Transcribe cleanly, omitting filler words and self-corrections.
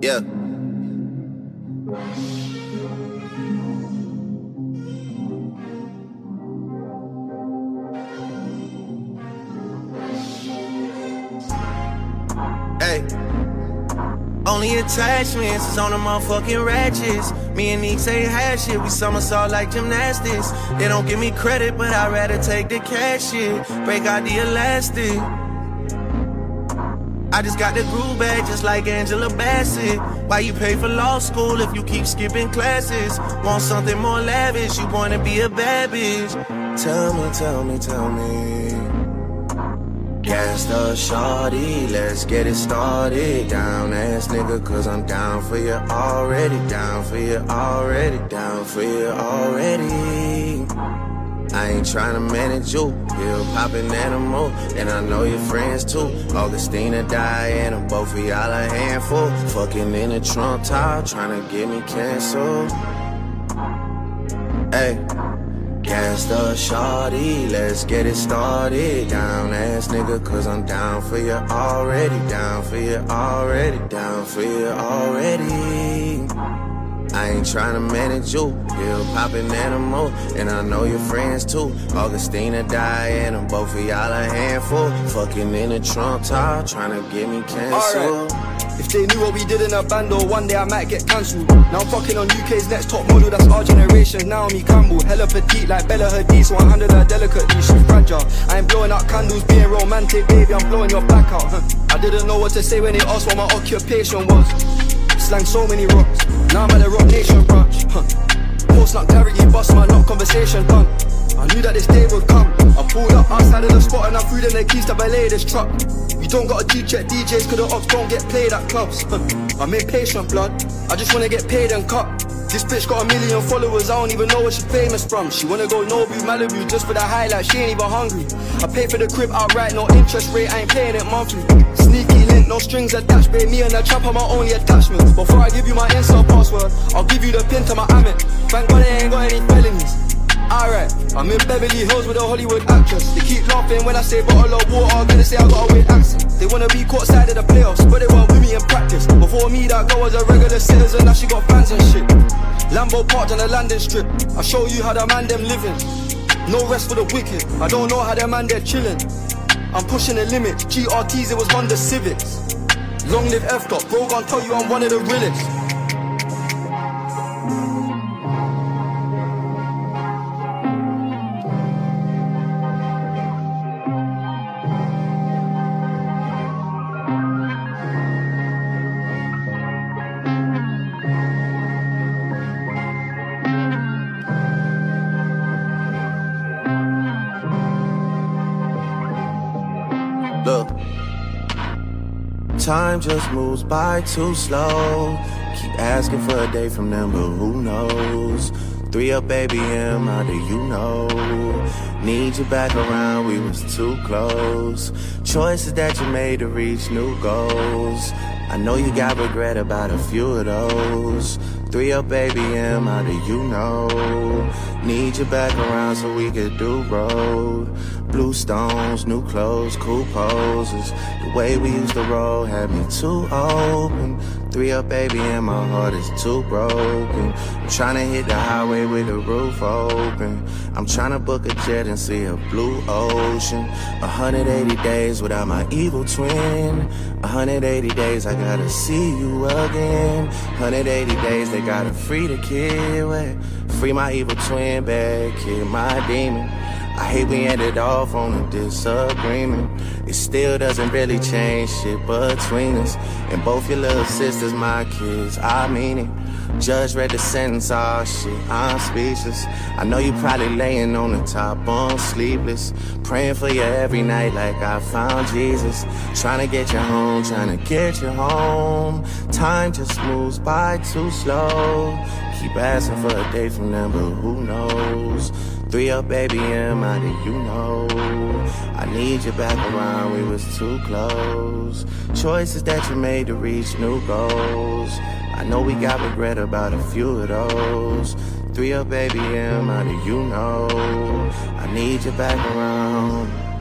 Yeah. Hey. Only attachments is on the motherfucking ratchets. Me and Neeks ain't had shit, we somersault like gymnastics. They don't give me credit, but I'd rather take the cash shit. Break out the elastic. I just got the groove back just like Angela Bassett. Why you pay for law school if you keep skipping classes? Want something more lavish, you wanna be a bad bitch. Tell me. Gas the shawty, let's get it started. Down ass nigga, cause I'm down for you already. Down for you already, down for you already. I ain't tryna manage you, pill poppin' animal, and I know your friends too. Augustina, Diana, both of y'all a handful. Fucking in the trunk top, tryna get me canceled. Hey, gas the shawty, let's get it started. Down ass nigga, cause I'm down for you already. Down for you already, down for you already. I ain't tryna manage you, pill poppin' animal, and I know your friends too. Augustina, Diana, both of y'all a handful. Fucking in the trunk top, tryna get me canceled. Alright, if they knew what we did in a bando, one day I might get cancelled. Now I'm fucking on UK's next top model, that's our generation, Naomi Campbell. Hella petite like Bella Hadid, so I handle her delicately, she's fragile. I ain't blowing out candles, being romantic, baby, I'm blowing your back out. I didn't know what to say when they asked what my occupation was. Slang so many rocks, now I'm at the Rock Nation branch. Post not clarity, bust my not conversation done. I knew that this day would come. I pulled up outside of the spot and I threw them the keys to belay this truck. You don't gotta G-check DJs cause the ops don't get played at clubs. I'm impatient blood, I just wanna get paid and cut. This bitch got 1 million followers, I don't even know where she famous from. She wanna go Nobu, Malibu just for the highlight, she ain't even hungry. I pay for the crib outright, no interest rate, I ain't paying it monthly. Sneaky link, no strings attached, babe, me and the trap are my only attachments. Before I give you my Insta password, I'll give you the pin to my Amex. Thank God they ain't got any felonies. Alright, I'm in Beverly Hills with a Hollywood actress. They keep laughing when I say bottle of water, I'm gonna say I got a weird accent. They wanna be caught side of the playoffs, but they weren't with me in practice. Before me, that girl was a regular citizen, now she got fans and shit. Lambo parked on the landing strip, I show you how the man them living. No rest for the wicked, I don't know how the man they're chilling. I'm pushing the limit, GRTs, it was Honda Civics. Long live F-Dot, bro, gon' tell you I'm one of the realest. Look, time just moves by too slow. Keep asking for a day from them, but who knows? 3 up, baby, M, how do you know? Need you back around, we was too close. Choices that you made to reach new goals. I know you got regret about a few of those. 3 up, baby, M, how do you know? Need you back around so we could do road. Blue stones, new clothes, cool poses. The way we used to roll had me too open. 3 up, baby, and my heart is too broken. I'm tryna hit the highway with the roof open. I'm tryna book a jet and see a blue ocean. 180 days without my evil twin. 180 days, I gotta see you again. 180 days, they gotta free the kid. Wait, free my evil twin back, kill my demon. I hate we ended off on a disagreement. It still doesn't really change shit between us. And both your little sisters, my kids, I mean it. Judge read the sentence, oh shit, I'm speechless. I know you probably laying on the top on sleepless, praying for you every night like I found Jesus. Trying to get you home, trying to get you home. Time just moves by too slow. Keep asking for a day from them, but who knows? 3 up, baby, M, how do you know? I need you back around, we was too close. Choices that you made to reach new goals. I know we got regret about a few of those. 3 up, baby, M, how do you know? I need you back around.